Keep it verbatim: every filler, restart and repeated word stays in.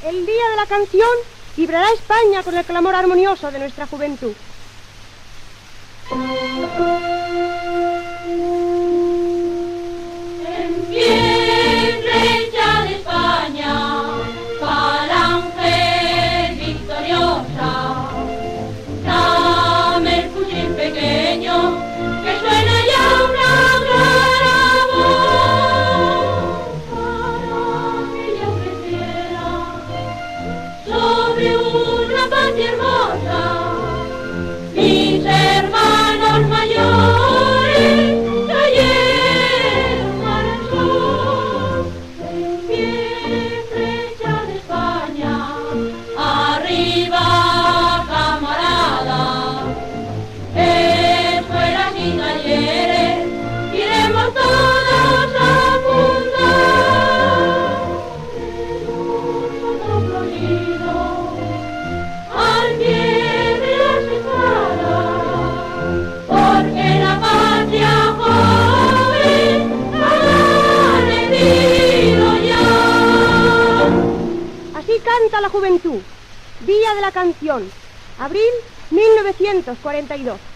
El día de la canción vibrará España con el clamor armonioso de nuestra juventud. En pie, flecha de España, falange victoriosa, dame el fusil pequeño, que suena ya una clara voz, para que yo creciera sobre una patria hermosa. Mis hermanos mayores cayeron al sol, en pie, flecha de España, arriba camarada, escuelas y talleres, iremos todos a fundar un soto florido al pie de las escalas, porque la patria joven ha nacido ya. Así canta la juventud. Día de la canción. Abril mil novecientos cuarenta y dos.